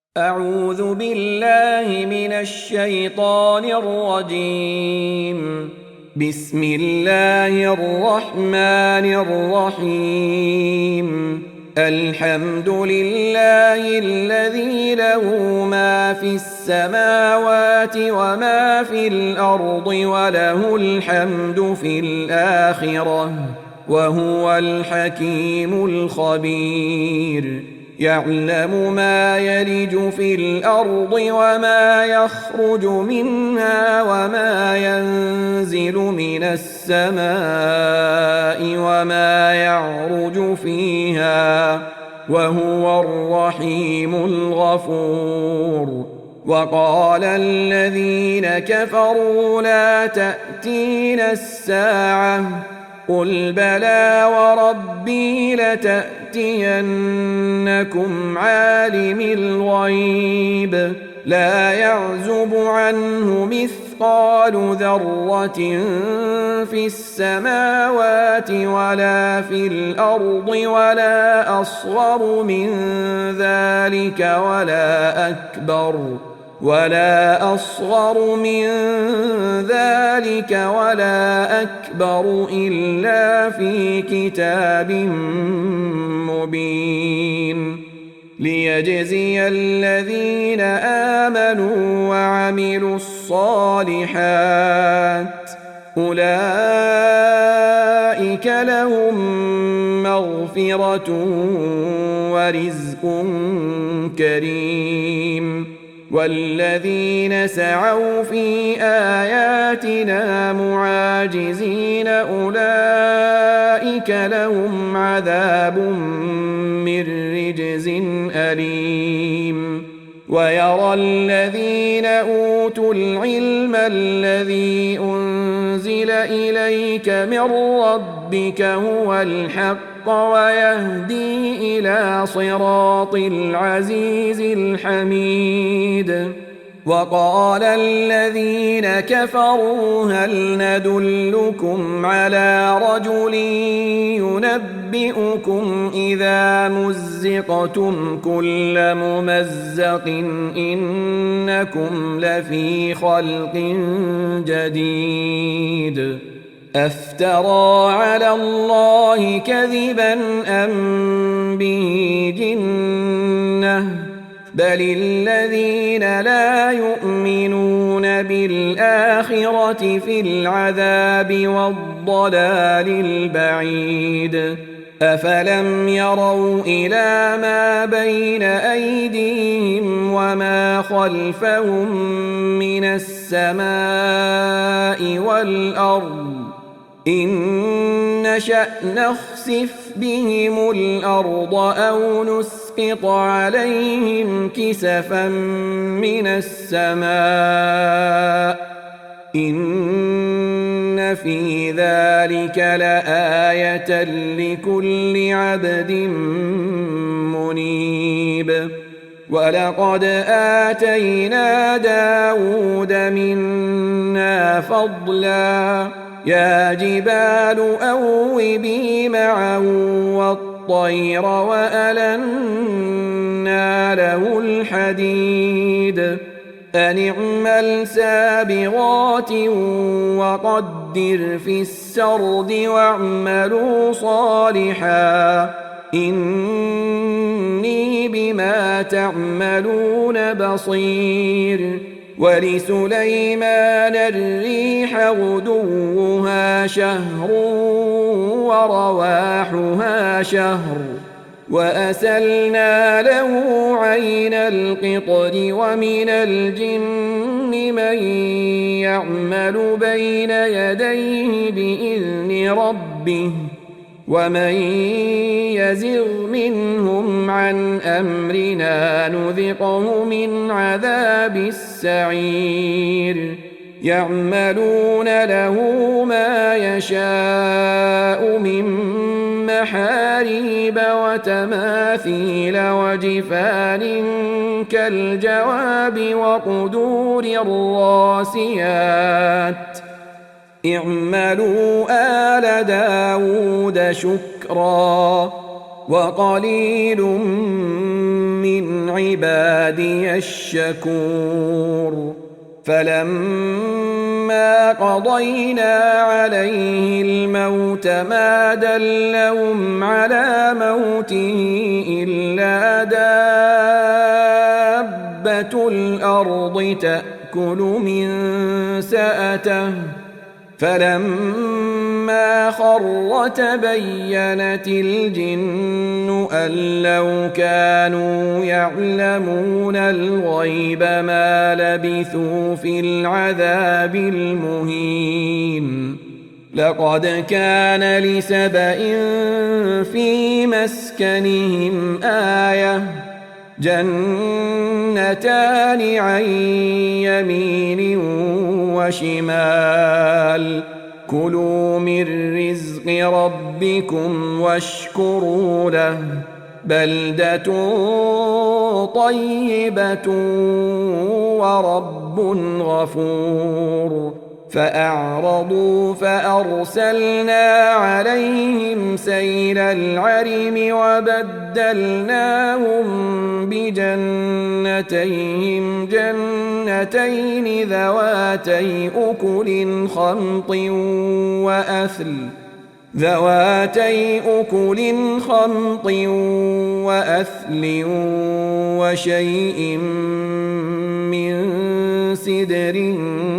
أعوذ بالله من الشيطان الرجيم. بسم الله الرحمن الرحيم. الحمد لله الذي له ما في السماوات وما في الأرض وله الحمد في الآخرة وهو الحكيم الخبير. يعلم ما يلج في الأرض وما يخرج منها وما ينزل من السماء وما يعرج فيها وهو الرحيم الغفور. وقال الذين كفروا لا تأتينا الساعة قل بلى وربي لتأتينكم عالم الغيب لا يعزب عنه مثقال ذرة في السماوات ولا في الأرض ولا أصغر من ذلك ولا أصغر من ذلك ولا أكبر إلا في كتاب مبين ليجزي الذين آمنوا وعملوا الصالحات أولئك لهم مغفرة ورزق كريم. والذين سعوا في آياتنا معاجزين أولئك لهم عذاب من رجز أليم. ويرى الذين أوتوا العلم الذي أنزل إليك من ربك هو الحق ويهدي إلى صراط العزيز الحميد. وقال الذين كفروا هل ندلكم على رجل ينبئكم إذا مزقتم كل ممزق إنكم لفي خلق جديد أفترى على الله كذبا أم به جنة بل الذين لا يؤمنون بالآخرة في العذاب والضلال البعيد. أفلم يروا إلى ما بين أيديهم وما خلفهم من السماء والأرض إن نشأ نخسف بهم الأرض أو نسقط عليهم كسفا من السماء إن في ذلك لآية لكل عبد منيب. ولقد آتينا داود منا فضلا يا جبال أوبي معه والطير وألنا له الحديد أن اعمل سابغات وقدر في السرد واعملوا صالحا إني بما تعملون بصير. ولسليمان الريح غدوها شهر ورواحها شهر وأسلنا له عين القطر ومن الجن من يعمل بين يديه بإذن ربه ومن يزغ منهم عن أمرنا نذقه من عذاب السعير. يعملون له ما يشاء من محاريب وتماثيل وجفان كالجواب وقدور الراسيات اعملوا آل داود شكرا وقليل من عبادي الشكور فلما قضينا عليه الموت ما دلهم على موته إلا دابة الأرض تأكل من سأته فلما خر تبينت الجن أن لو كانوا يعلمون الغيب ما لبثوا في العذاب المهين لقد كان لسبإ في مسكنهم آية جنتان عن يمين وشمال كلوا من رزق ربكم واشكروا له بلدة طيبة ورب غفور فأعرضوا فأرسلنا عليهم سيل العرم وبدلناهم بجنتيهم جنتين ذواتي أكل خمط وأثل وشيء من سدر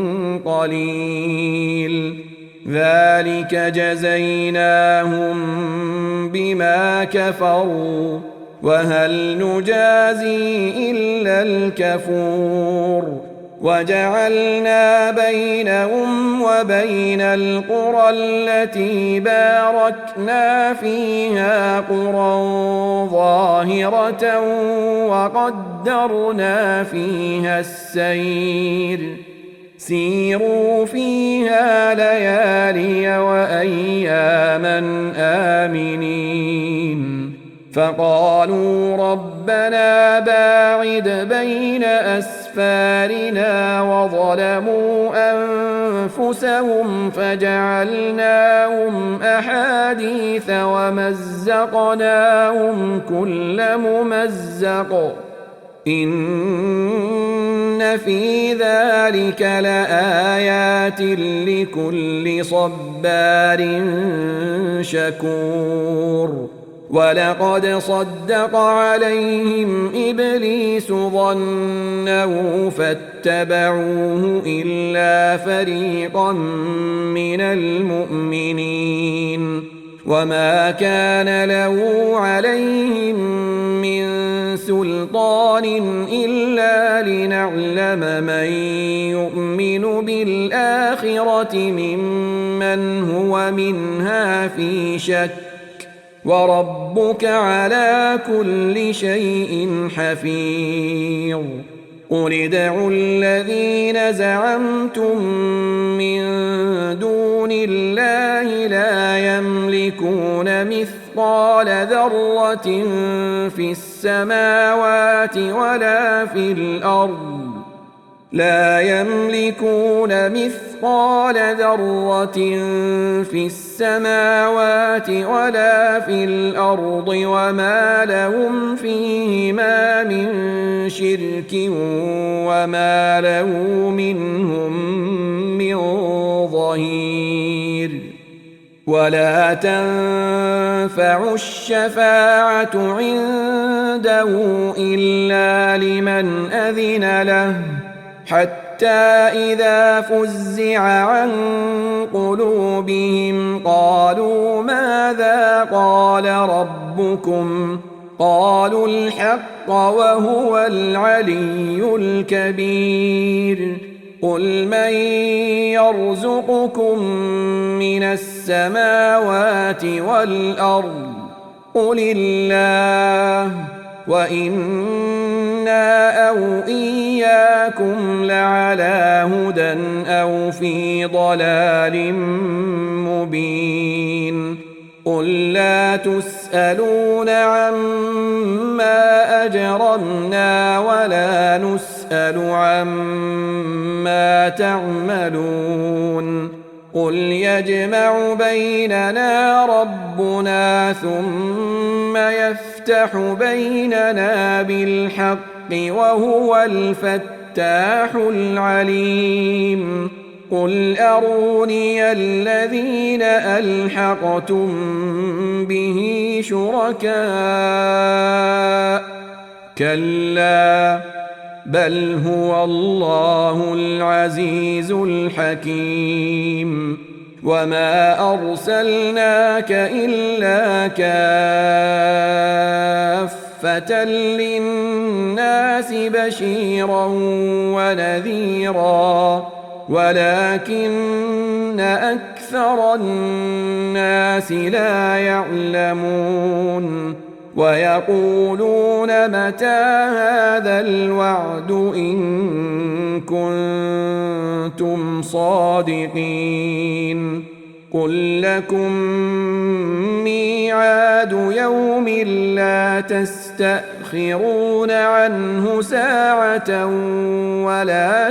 قليل ذلك جزيناهم بما كفروا وهل نجازي إلا الكفور وجعلنا بينهم وبين القرى التي باركنا فيها قرى ظاهرة وقدرنا فيها السير سيروا فيها ليالي وأياما آمنين فقالوا ربنا باعد بين أسفارنا وظلموا أنفسهم فجعلناهم أحاديث ومزقناهم كل ممزق إن في ذلك لآيات لكل صبار شكور ولقد صدق عليهم إبليس ظنه فاتبعوه إلا فريقا من المؤمنين وما كان له عليهم من سلطان إلا لنعلم من يؤمن بالآخرة ممن هو منها في شك وربك على كل شيء حفيظ قل ادعوا الذين زعمتم من دون الله لا يملكون مثقال ذرة في السماوات ولا في الأرض لا يملكون مثقال ذرة في السماوات ولا في الأرض وما لهم فيهما من شرك وما له منهم من ظهير ولا تنفع الشفاعة عنده إلا لمن أذن له حتى إذا فزع عن قلوبهم قالوا ماذا قال ربكم قالوا الحق وهو العلي الكبير قل من يرزقكم من السماوات والأرض قل الله وإنا أو إياكم لعلى هدى أو في ضلال مبين قل لا تسألون عما أجرمنا ولا نسأل عما تعملون قل يجمع بيننا ربنا ثم يفتح بيننا بالحق وهو الفتاح العليم قل أروني الذين ألحقتم به شركاء كلا بل هو الله العزيز الحكيم وما أرسلناك إلا كافة للناس بشيرا ونذيرا ولكن أكثر الناس لا يعلمون ويقولون متى هذا الوعد إن كنتم صادقين قل لكم ميعاد يوم لا تستأخرون عنه ساعة ولا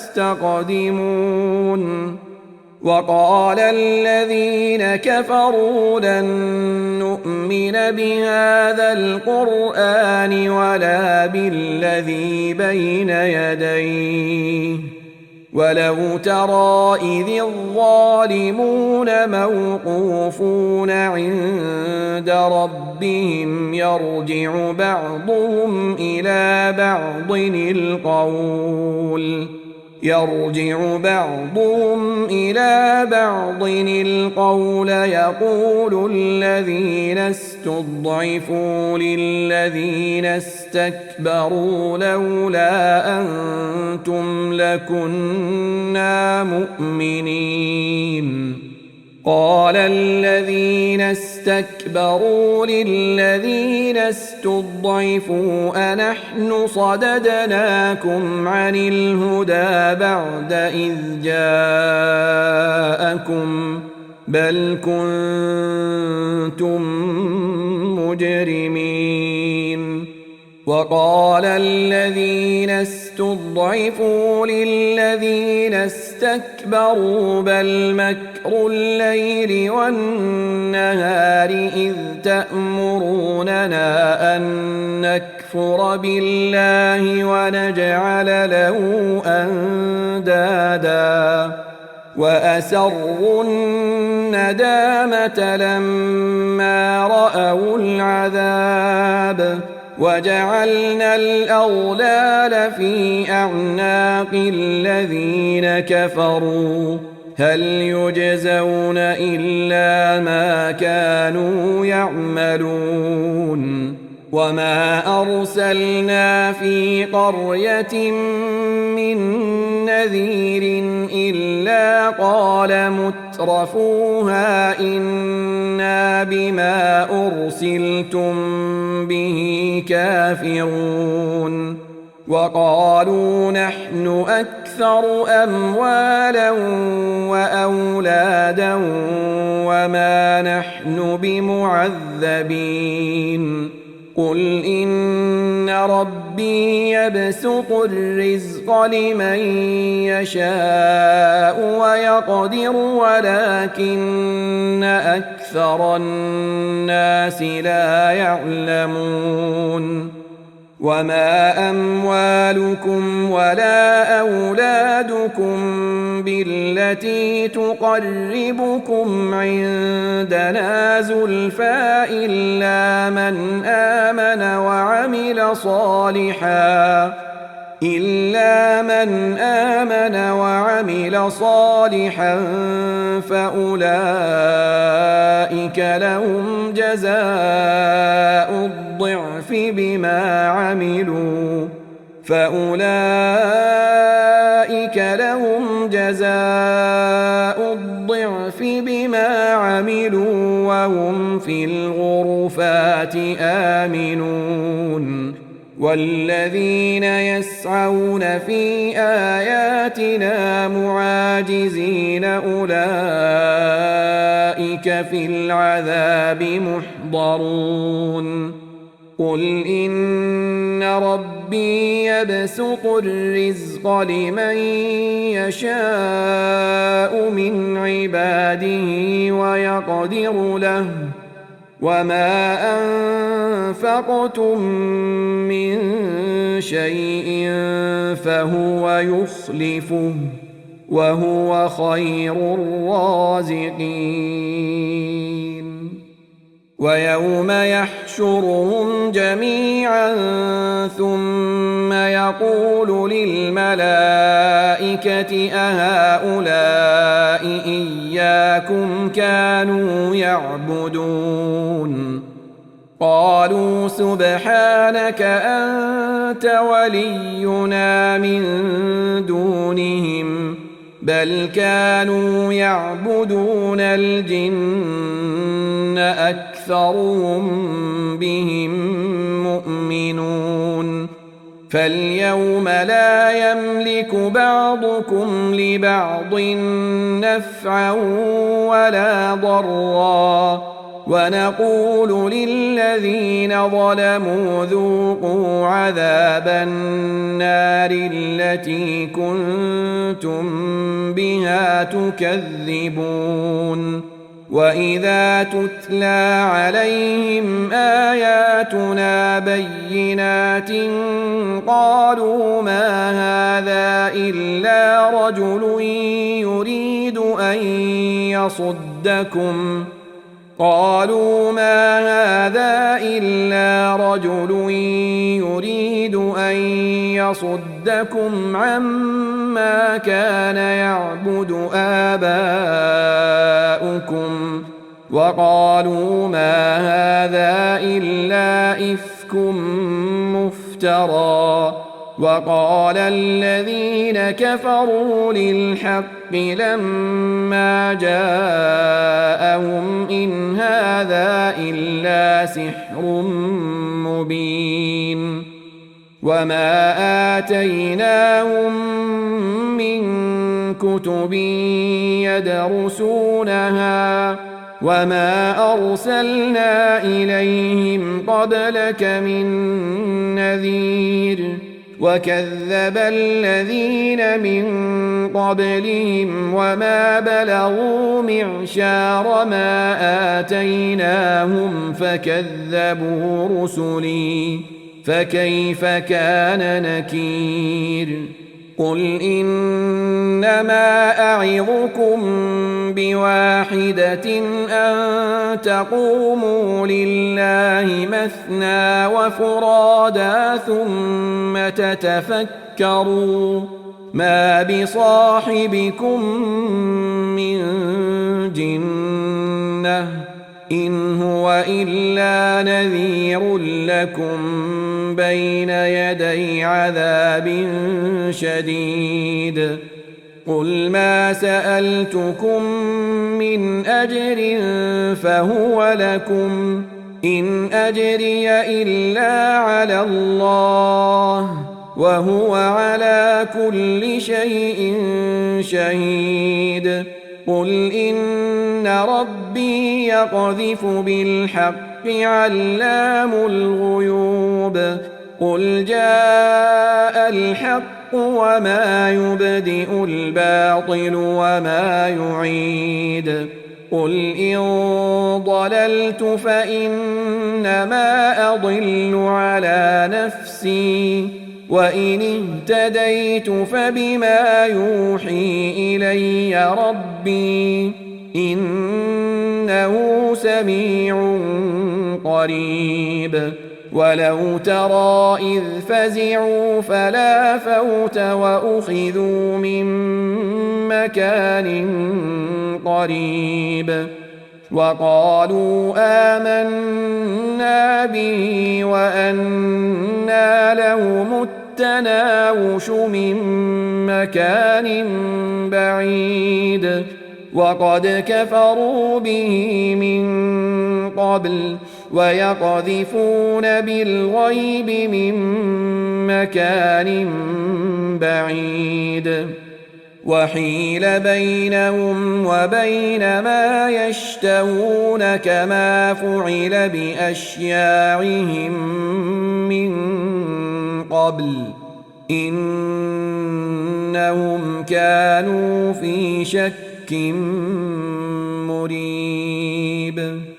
تستقدمون وقال الذين كفروا لن نؤمن بهذا القرآن ولا بالذي بين يديه ولو ترى إذ الظالمون موقوفون عند ربهم يرجع بعضهم إلى بعض القول يقول الذين استضعفوا للذين استكبروا لولا أنتم لكنا مؤمنين قال الذين استكبروا للذين استضعفوا أنحن صددناكم عن الهدى بعد إذ جاءكم بل كنتم مجرمين وقال الذين استضعفوا للذين استكبروا بل مكر الليل والنهار إذ تأمروننا أن نكفر بالله ونجعل له أندادا وأسروا الندامة لما رأوا العذاب وجعلنا الأغلال في أعناق الذين كفروا هل يجزون إلا ما كانوا يعملون وما أرسلنا في قرية من نذير إلا قال مترفوها إنا بما أرسلتم به كافرون وقالوا نحن أكثر أموالا وأولادا وما نحن بمعذبين قل إن ربي يبسط الرزق لمن يشاء ويقدر ولكن أكثر الناس لا يعلمون وما أموالكم ولا أولادكم بالتي تقربكم عندنا زلفى إلا من آمن وعمل صالحا فأولئك لهم جزاء الضعف بما عملوا وهم في الغرفات آمنون والذين يسعون في آياتنا معاجزين أولئك في العذاب محضرون قل إن ربي يبسط الرزق لمن يشاء من عباده ويقدر له وما أنفقتم من شيء فهو يخلفه وهو خير الرازقين ويوم يحشرهم جميعا ثم يقول للملائكة أهؤلاء إياكم كانوا يعبدون قالوا سبحانك أنت ولينا من دونهم بل كانوا يعبدون الجن أكثرهم بهم مؤمنون فاليوم لا يملك بعضكم لبعض نفعا ولا ضرا ونقول للذين ظلموا ذوقوا عذاب النار التي كنتم بها تكذبون وإذا تتلى عليهم آياتنا بينات قالوا ما هذا إلا رجل يريد أن يصدكم عما كان يعبد آباؤكم وقالوا ما هذا إلا إفك مفترى وقال الذين كفروا للحق لما جاءهم إن هذا إلا سحر مبين وما آتيناهم من كتب يدرسونها وما أرسلنا إليهم قبلك من نذير وكذب الذين من قبلهم وما بلغوا معشار ما آتيناهم فكذبوا رسلي فكيف كان نكير قل إنما أعظكم بواحدة أن تقوموا لله مثنى وفرادا ثم تتفكروا ما بصاحبكم من جنة إن هو إلا نذير لكم بين يدي عذاب شديد قل ما سألتكم من أجر فهو لكم إن أجري إلا على الله وهو على كل شيء شهيد قل إن ربي يقذف بالحق علام الغيوب قل جاء الحق وما يبدئ الباطل وما يعيد قل إن ضللت فإنما أضل على نفسي وإن اهتديت فبما يوحي إلي ربي إنه سميع قريب ولو ترى إذ فزعوا فلا فوت وأخذوا من مكان قريب وقالوا آمنا به وأنى لهم التناوش من مكان بعيد وقد كفروا به من قبل ويقذفون بالغيب من مكان بعيد وحيل بينهم وبين ما يشتهون كما فعل بأشياعهم من قبل إنهم كانوا في شك مريب